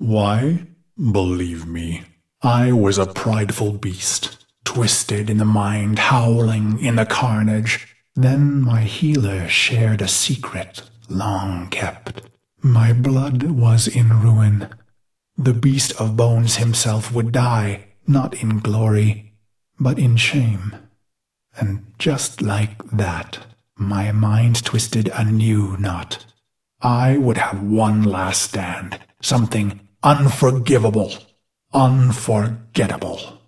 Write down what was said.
Why? Believe me, I was a prideful beast, twisted in the mind, howling in the carnage. Then my healer shared a secret long kept. My blood was in ruin. The beast of bones himself would die, not in glory, but in shame. And just like that, my mind twisted a new knot. I would have one last stand, something unforgivable, unforgettable.